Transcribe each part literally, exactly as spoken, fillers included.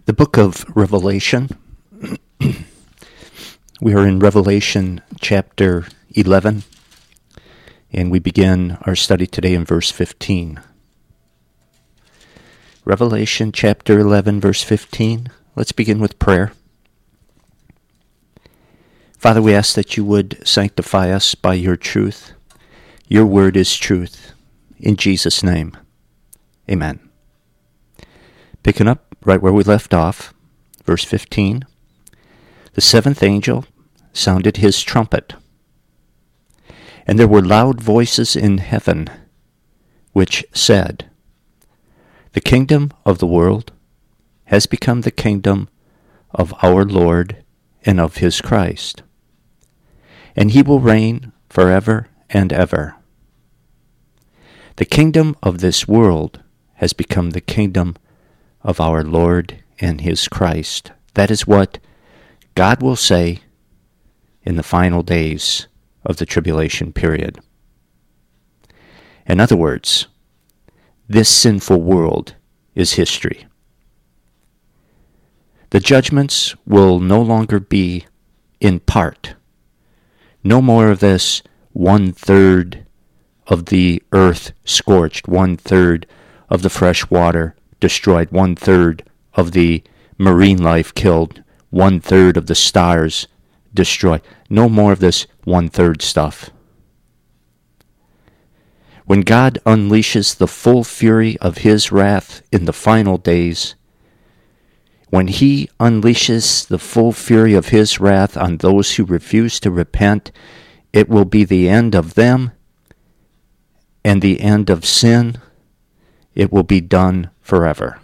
The book of Revelation. We are in Revelation chapter eleven, and we begin our study today in verse fifteen. Revelation chapter eleven, verse fifteen. Let's begin with prayer. Father, we ask that you would sanctify us by your truth. Your word is truth. In Jesus' name, amen. Picking up right where we left off, verse fifteen. The seventh angel sounded his trumpet, and there were loud voices in heaven, which said, The kingdom of the world has become the kingdom of our Lord and of his Christ, and he will reign forever and ever. The kingdom of this world has become the kingdom of our Lord and his Christ. That is what God will say in the final days of the tribulation period. In other words, this sinful world is history. The judgments will no longer be in part. No more of this one-third of the earth scorched, one-third of the fresh water destroyed, one-third of the marine life killed, one-third of the stars destroyed. No more of this one-third stuff. When God unleashes the full fury of his wrath in the final days, when he unleashes the full fury of his wrath on those who refuse to repent, it will be the end of them and the end of sin. It will be done forever.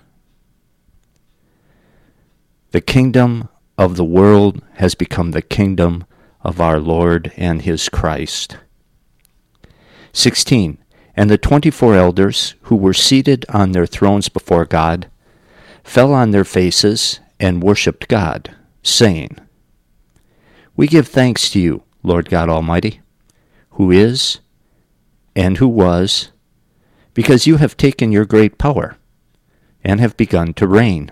The kingdom of the world has become the kingdom of our Lord and his Christ. sixteen. And the twenty-four elders who were seated on their thrones before God fell on their faces and worshipped God, saying, We give thanks to you, Lord God Almighty, who is and who was, because you have taken your great power and have begun to reign.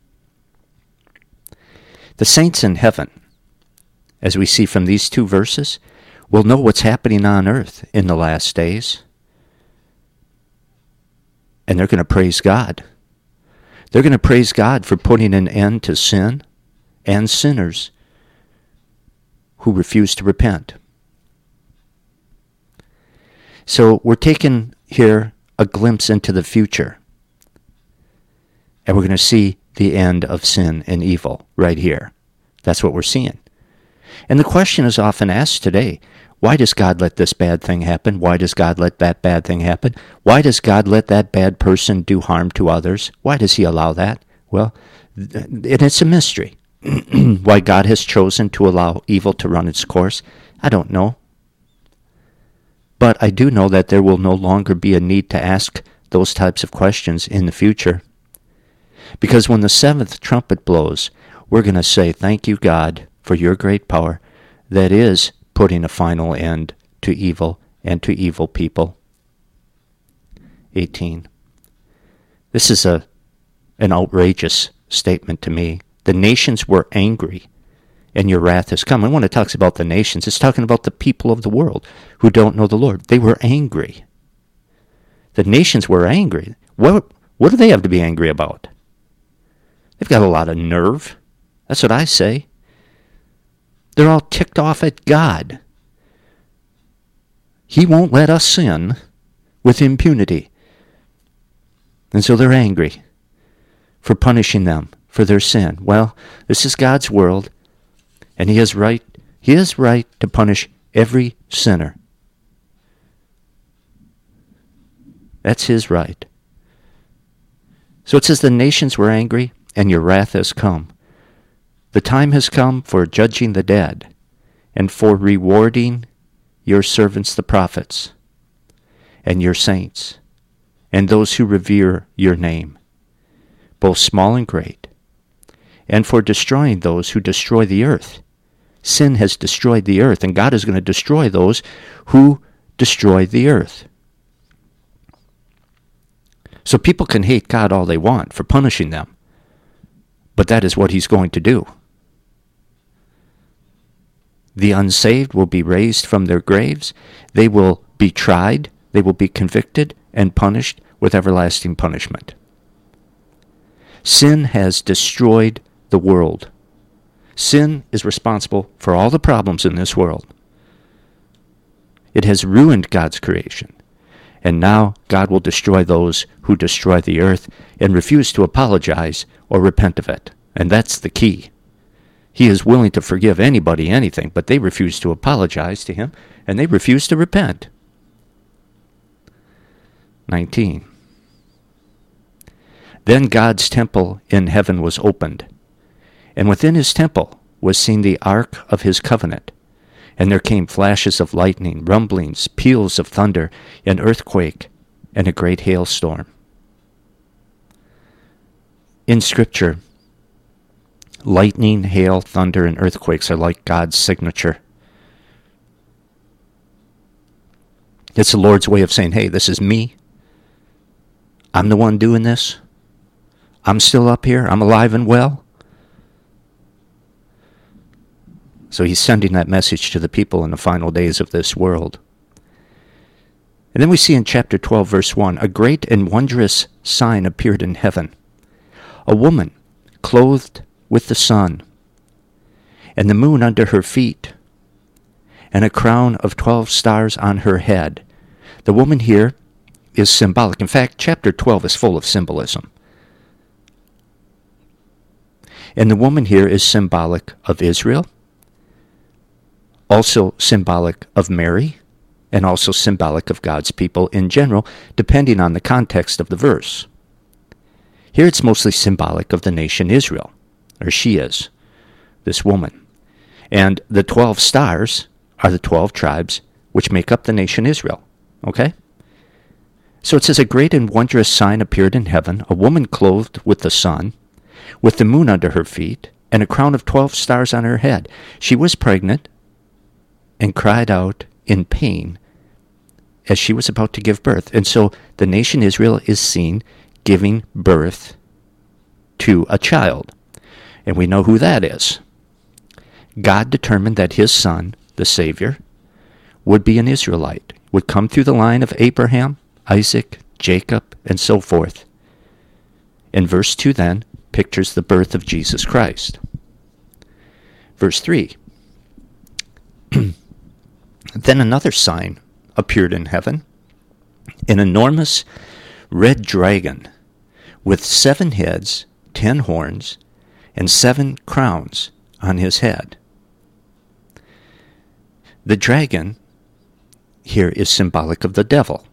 The saints in heaven, as we see from these two verses, will know what's happening on earth in the last days. And they're going to praise God. They're going to praise God for putting an end to sin and sinners who refuse to repent. So we're taking here a glimpse into the future. And we're going to see the end of sin and evil right here. That's what we're seeing. And the question is often asked today, why does God let this bad thing happen? Why does God let that bad thing happen? Why does God let that bad person do harm to others? Why does he allow that? Well, it's a mystery. Why God has chosen to allow evil to run its course, I don't know. But I do know that there will no longer be a need to ask those types of questions in the future. Because when the seventh trumpet blows, we're going to say, thank you, God, for your great power that is putting a final end to evil and to evil people. eighteen. This is a an outrageous statement to me. The nations were angry, and your wrath has come. And when it talks about the nations, it's talking about the people of the world who don't know the Lord. They were angry. The nations were angry. What, what do they have to be angry about? They've got a lot of nerve. That's what I say. They're all ticked off at God. He won't let us sin with impunity. And so they're angry for punishing them for their sin. Well, this is God's world, and he is right. He is right to punish every sinner. That's his right. So it says the nations were angry, and your wrath has come. The time has come for judging the dead, and for rewarding your servants the prophets, and your saints, and those who revere your name, both small and great, and for destroying those who destroy the earth. Sin has destroyed the earth, and God is going to destroy those who destroy the earth. So people can hate God all they want for punishing them. But that is what he's going to do. The unsaved will be raised from their graves. They will be tried. They will be convicted and punished with everlasting punishment. Sin has destroyed the world. Sin is responsible for all the problems in this world. It has ruined God's creation. And now God will destroy those who destroy the earth and refuse to apologize or repent of it. And that's the key. He is willing to forgive anybody anything, but they refuse to apologize to him, and they refuse to repent. nineteen. Then God's temple in heaven was opened, and within his temple was seen the ark of his covenant. And there came flashes of lightning, rumblings, peals of thunder, an earthquake, and a great hailstorm. In Scripture, lightning, hail, thunder, and earthquakes are like God's signature. It's the Lord's way of saying, hey, this is me. I'm the one doing this. I'm still up here. I'm alive and well. So he's sending that message to the people in the final days of this world. And then we see in chapter twelve, verse one, a great and wondrous sign appeared in heaven. A woman clothed with the sun, and the moon under her feet, and a crown of twelve stars on her head. The woman here is symbolic. In fact, chapter twelve is full of symbolism. And the woman here is symbolic of Israel, also symbolic of Mary, and also symbolic of God's people in general, depending on the context of the verse. Here it's mostly symbolic of the nation Israel, or she is, this woman. And the twelve stars are the twelve tribes which make up the nation Israel. Okay? So it says, a great and wondrous sign appeared in heaven, a woman clothed with the sun, with the moon under her feet, and a crown of twelve stars on her head. She was pregnant and cried out in pain as she was about to give birth. And so the nation Israel is seen giving birth to a child. And we know who that is. God determined that his son, the Savior, would be an Israelite, would come through the line of Abraham, Isaac, Jacob, and so forth. And verse two then pictures the birth of Jesus Christ. Verse three. Then another sign appeared in heaven, an enormous red dragon with seven heads, ten horns, and seven crowns on his head. The dragon here is symbolic of the devil.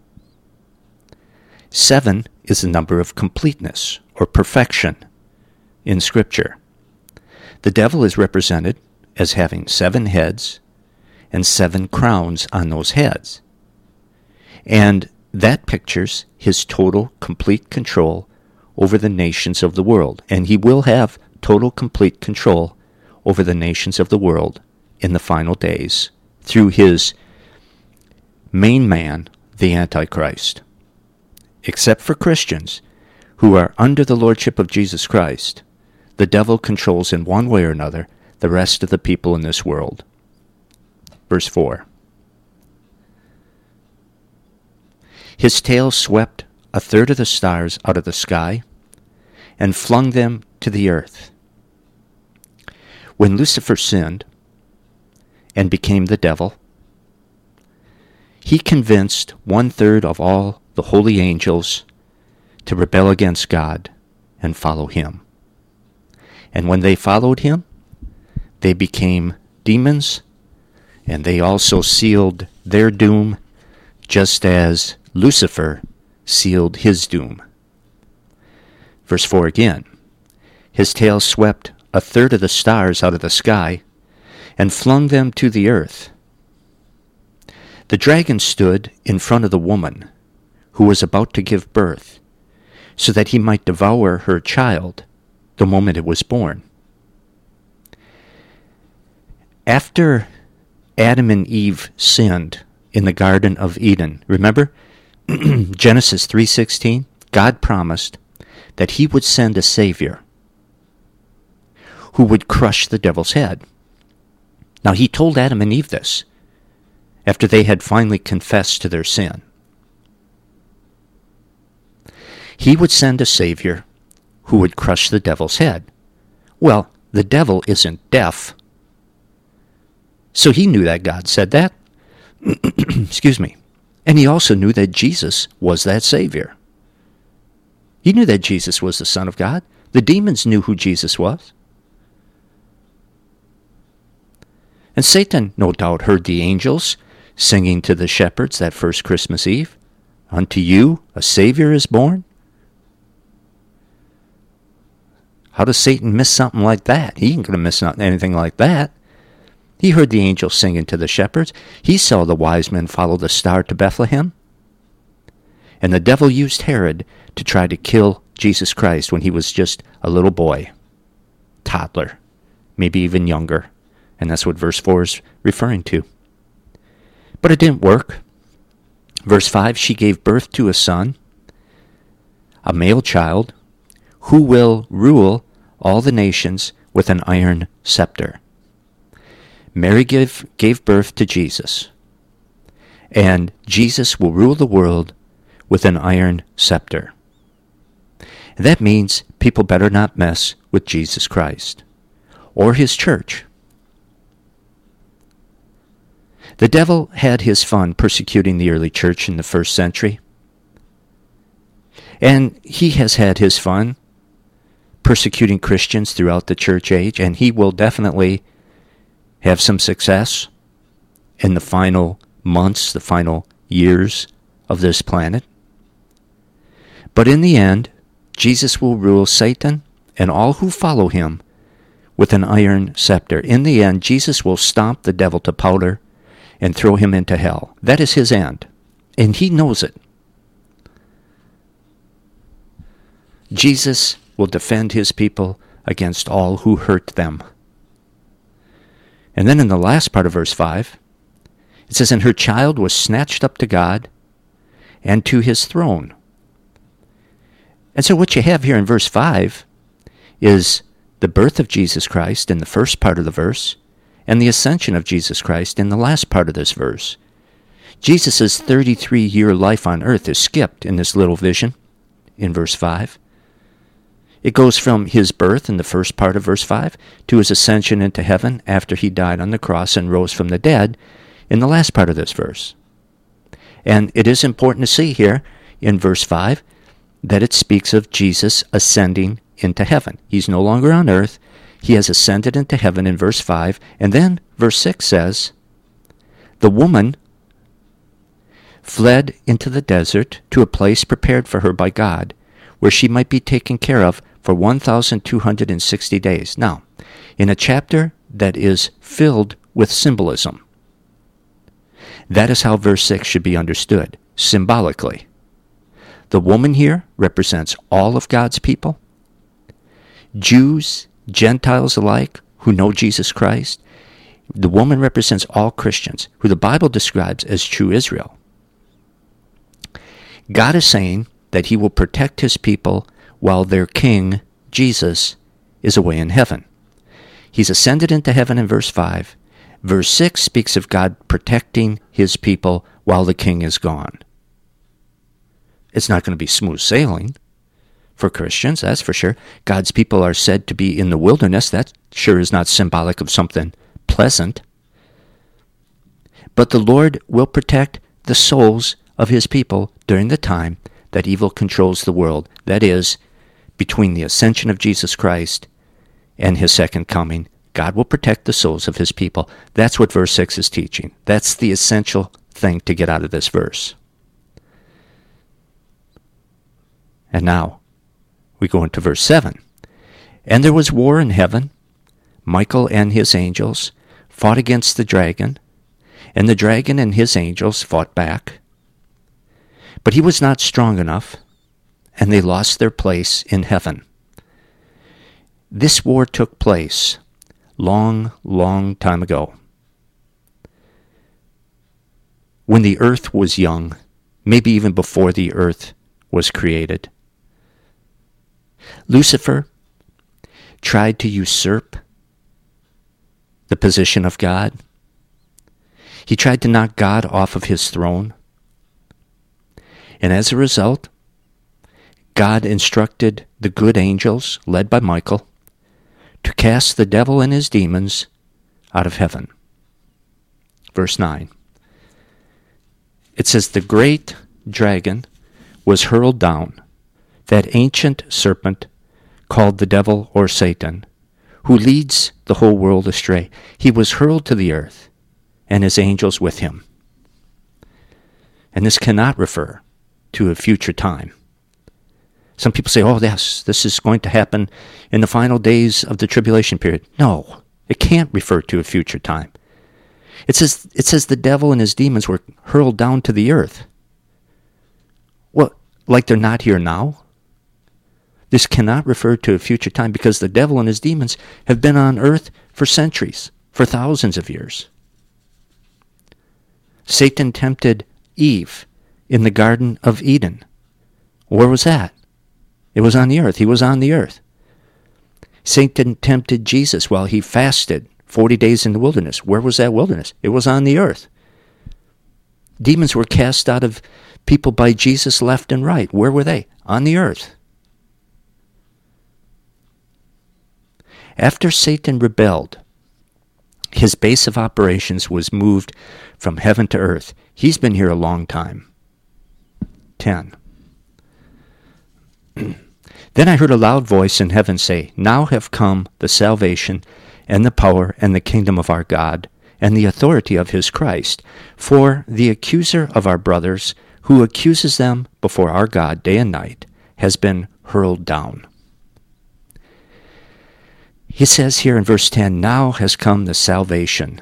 Seven is the number of completeness or perfection in Scripture. The devil is represented as having seven heads and seven crowns on those heads. And that pictures his total, complete control over the nations of the world. And he will have total, complete control over the nations of the world in the final days through his main man, the Antichrist. Except for Christians who are under the lordship of Jesus Christ, the devil controls in one way or another the rest of the people in this world. Verse four. His tail swept a third of the stars out of the sky and flung them to the earth. When Lucifer sinned and became the devil, he convinced one-third of all the holy angels to rebel against God and follow him. And when they followed him, they became demons, and they also sealed their doom, just as Lucifer sealed his doom. Verse four again. His tail swept a third of the stars out of the sky and flung them to the earth. The dragon stood in front of the woman who was about to give birth, so that he might devour her child the moment it was born. After Adam and Eve sinned in the Garden of Eden, remember Genesis three sixteen? God promised that he would send a Savior who would crush the devil's head. Now he told Adam and Eve this after they had finally confessed to their sin. He would send a Savior who would crush the devil's head. Well, the devil isn't deaf. So he knew that God said that. Excuse me. And he also knew that Jesus was that Savior. He knew that Jesus was the Son of God. The demons knew who Jesus was. And Satan, no doubt, heard the angels singing to the shepherds that first Christmas Eve, "Unto you a Savior is born." How does Satan miss something like that? He ain't going to miss anything like that. He heard the angels singing to the shepherds. He saw the wise men follow the star to Bethlehem. And the devil used Herod to try to kill Jesus Christ when he was just a little boy, toddler, maybe even younger. And that's what verse four is referring to. But it didn't work. Verse five, she gave birth to a son, a male child, who will rule all the nations with an iron scepter. Mary gave, gave birth to Jesus, and Jesus will rule the world with an iron scepter. That means people better not mess with Jesus Christ or his church. The devil had his fun persecuting the early church in the first century, and he has had his fun persecuting Christians throughout the church age, and he will definitely have some success in the final months, the final years of this planet. But in the end, Jesus will rule Satan and all who follow him with an iron scepter. In the end, Jesus will stomp the devil to powder and throw him into hell. That is his end, and he knows it. Jesus will defend his people against all who hurt them. And then in the last part of verse five, it says, "And her child was snatched up to God and to his throne." And so what you have here in verse five is the birth of Jesus Christ in the first part of the verse, and the ascension of Jesus Christ in the last part of this verse. Jesus' thirty-three-year life on earth is skipped in this little vision in verse five. It goes from his birth in the first part of verse five to his ascension into heaven after he died on the cross and rose from the dead in the last part of this verse. And it is important to see here in verse five that it speaks of Jesus ascending into heaven. He's no longer on earth. He has ascended into heaven in verse five. And then verse six says, "The woman fled into the desert to a place prepared for her by God, where she might be taken care of for one thousand two hundred sixty days. Now, in a chapter that is filled with symbolism, that is how verse six should be understood, symbolically. The woman here represents all of God's people, Jews, Gentiles alike, who know Jesus Christ. The woman represents all Christians, who the Bible describes as true Israel. God is saying that he will protect his people while their king, Jesus, is away in heaven. He's ascended into heaven in verse five. Verse six speaks of God protecting his people while the king is gone. It's not going to be smooth sailing for Christians, that's for sure. God's people are said to be in the wilderness. That sure is not symbolic of something pleasant. But the Lord will protect the souls of his people during the time that evil controls the world. That is, between the ascension of Jesus Christ and his second coming, God will protect the souls of his people. That's what verse six is teaching. That's the essential thing to get out of this verse. And now, we go into verse seven. "And there was war in heaven. Michael and his angels fought against the dragon, and the dragon and his angels fought back. But he was not strong enough, and they lost their place in heaven." This war took place long, long time ago, when the earth was young, maybe even before the earth was created. Lucifer tried to usurp the position of God. He tried to knock God off of his throne. And as a result, God instructed the good angels, led by Michael, to cast the devil and his demons out of heaven. Verse nine. It says, the great dragon was hurled down, that ancient serpent called the devil or Satan, who leads the whole world astray. He was hurled to the earth, and his angels with him. And this cannot refer to a future time. Some people say, oh, yes, this is going to happen in the final days of the tribulation period. No, it can't refer to a future time. It says, it says the devil and his demons were hurled down to the earth. Well, like they're not here now? This cannot refer to a future time because the devil and his demons have been on earth for centuries, for thousands of years. Satan tempted Eve in the Garden of Eden. Where was that? It was on the earth. He was on the earth. Satan tempted Jesus while he fasted forty days in the wilderness. Where was that wilderness? It was on the earth. Demons were cast out of people by Jesus left and right. Where were they? On the earth. After Satan rebelled, his base of operations was moved from heaven to earth. He's been here a long time. ten. Then I heard a loud voice in heaven say, now have come the salvation and the power and the kingdom of our God and the authority of his Christ. For the accuser of our brothers, who accuses them before our God day and night, has been hurled down. He says here in verse ten, now has come the salvation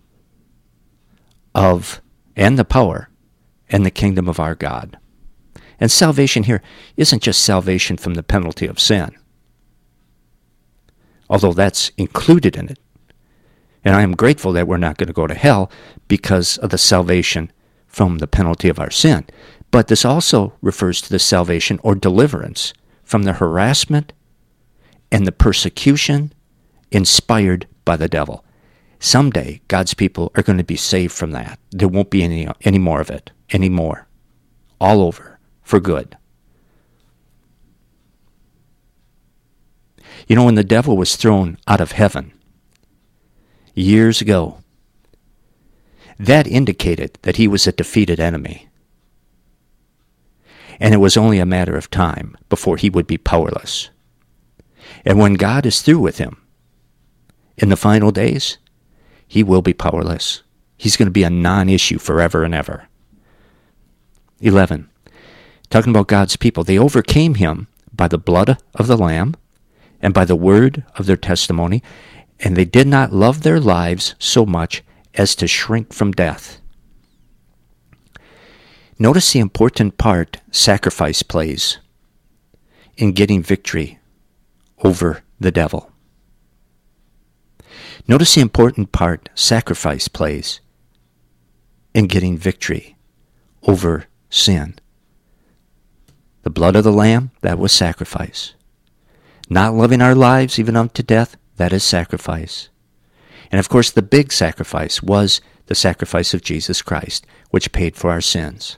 of and the power and the kingdom of our God. And salvation here isn't just salvation from the penalty of sin, although that's included in it. And I am grateful that we're not going to go to hell because of the salvation from the penalty of our sin. But this also refers to the salvation or deliverance from the harassment and the persecution inspired by the devil. Someday, God's people are going to be saved from that. There won't be any, any more of it anymore. All over. For good. You know, when the devil was thrown out of heaven years ago, that indicated that he was a defeated enemy. And it was only a matter of time before he would be powerless. And when God is through with him, in the final days, he will be powerless. He's going to be a non-issue forever and ever. eleven. Talking about God's people, they overcame him by the blood of the Lamb and by the word of their testimony, and they did not love their lives so much as to shrink from death. Notice the important part sacrifice plays in getting victory over the devil. Notice the important part sacrifice plays in getting victory over sin. The blood of the Lamb, that was sacrifice. Not loving our lives even unto death, that is sacrifice. And of course the big sacrifice was the sacrifice of Jesus Christ, which paid for our sins.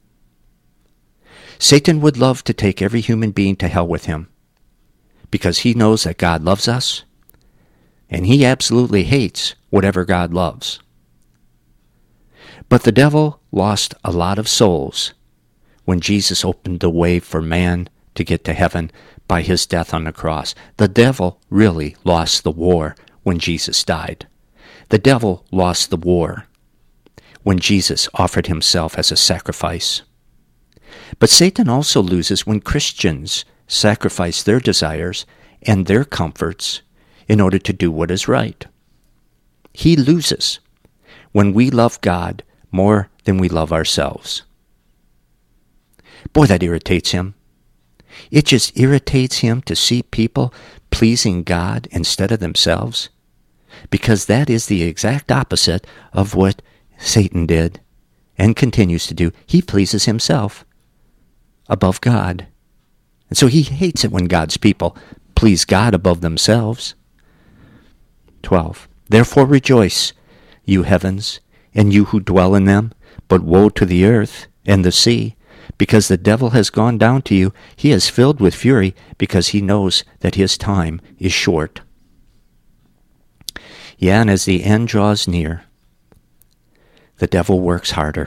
Satan would love to take every human being to hell with him because he knows that God loves us, and he absolutely hates whatever God loves. But the devil lost a lot of souls when Jesus opened the way for man to get to heaven by his death on the cross. The devil really lost the war when Jesus died. The devil lost the war when Jesus offered himself as a sacrifice. But Satan also loses when Christians sacrifice their desires and their comforts in order to do what is right. He loses when we love God more than we love ourselves. Boy, that irritates him. It just irritates him to see people pleasing God instead of themselves, because that is the exact opposite of what Satan did and continues to do. He pleases himself above God. And so he hates it when God's people please God above themselves. twelve. Therefore rejoice, you heavens, and you who dwell in them. But woe to the earth and the sea, because the devil has gone down to you. He is filled with fury, because he knows that his time is short. Yeah, and as the end draws near, the devil works harder.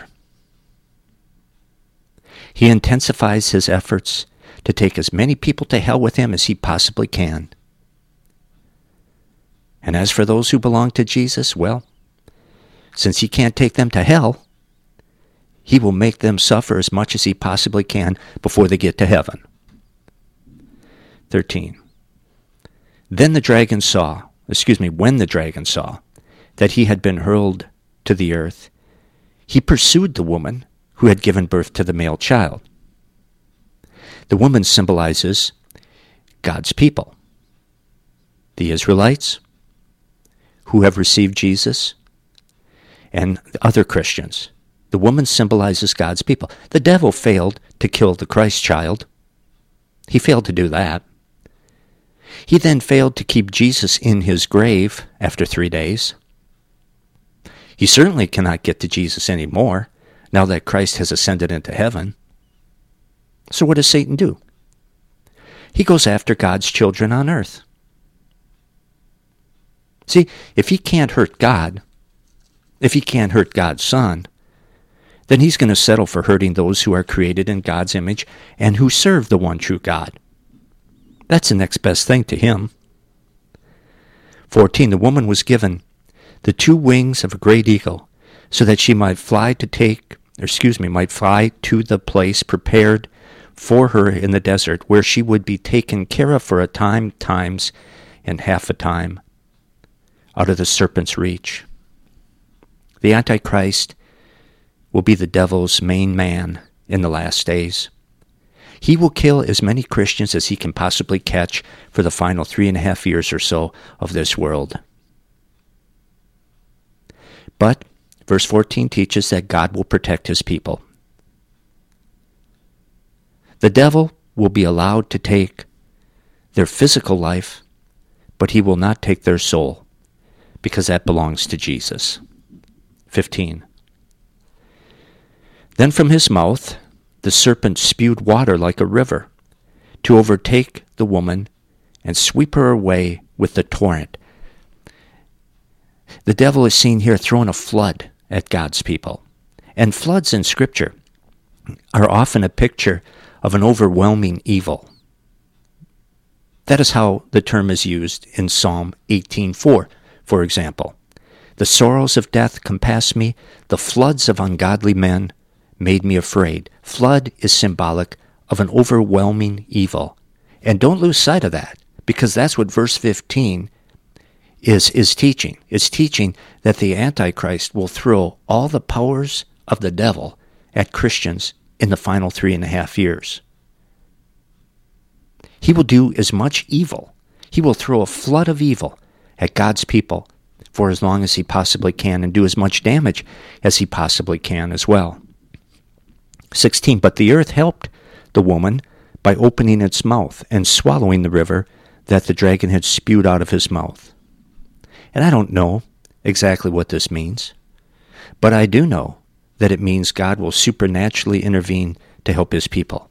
He intensifies his efforts to take as many people to hell with him as he possibly can. And as for those who belong to Jesus, well, since he can't take them to hell, he will make them suffer as much as he possibly can before they get to heaven. thirteen. Then the dragon saw, excuse me, when the dragon saw that he had been hurled to the earth, he pursued the woman who had given birth to the male child. The woman symbolizes God's people, the Israelites who have received Jesus, and other Christians. The woman symbolizes God's people. The devil failed to kill the Christ child. He failed to do that. He then failed to keep Jesus in his grave after three days. He certainly cannot get to Jesus anymore now that Christ has ascended into heaven. So what does Satan do? He goes after God's children on earth. See, if he can't hurt God, if he can't hurt God's Son, then he's going to settle for hurting those who are created in God's image and who serve the one true God. That's the next best thing to him. fourteen. The woman was given the two wings of a great eagle, so that she might fly to take, or excuse me, might fly to the place prepared for her in the desert, where she would be taken care of for a time, times, and half a time, out of the serpent's reach. The Antichrist will be the devil's main man in the last days. He will kill as many Christians as he can possibly catch for the final three and a half years or so of this world. But verse fourteen teaches that God will protect his people. The devil will be allowed to take their physical life, but he will not take their soul, because that belongs to Jesus. fifteen. Then from his mouth the serpent spewed water like a river, to overtake the woman and sweep her away with the torrent. The devil is seen here throwing a flood at God's people. And floods in Scripture are often a picture of an overwhelming evil. That is how the term is used in Psalm eighteen four, for example. The sorrows of death compassed me, the floods of ungodly men made me afraid. Flood is symbolic of an overwhelming evil. And don't lose sight of that, because that's what verse fifteen is, is teaching. It's teaching that the Antichrist will throw all the powers of the devil at Christians in the final three and a half years. He will do as much evil. He will throw a flood of evil at God's people for as long as he possibly can, and do as much damage as he possibly can as well. sixteen. But the earth helped the woman by opening its mouth and swallowing the river that the dragon had spewed out of his mouth. And I don't know exactly what this means, but I do know that it means God will supernaturally intervene to help his people.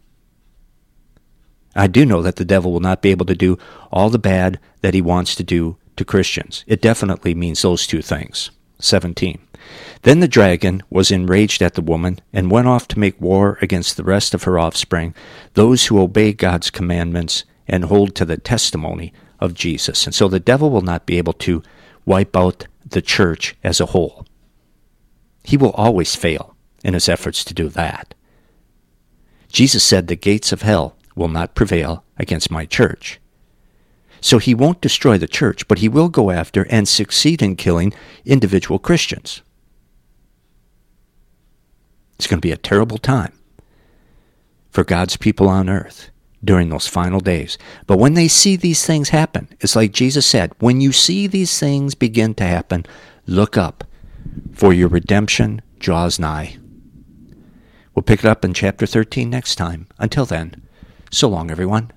I do know that the devil will not be able to do all the bad that he wants to do to Christians. It definitely means those two things. seventeen. Then the dragon was enraged at the woman and went off to make war against the rest of her offspring, those who obey God's commandments and hold to the testimony of Jesus. And so the devil will not be able to wipe out the church as a whole. He will always fail in his efforts to do that. Jesus said the gates of hell will not prevail against my church. So he won't destroy the church, but he will go after and succeed in killing individual Christians. It's going to be a terrible time for God's people on earth during those final days. But when they see these things happen, it's like Jesus said, when you see these things begin to happen, look up, for your redemption draws nigh. We'll pick it up in chapter thirteen next time. Until then, so long, everyone.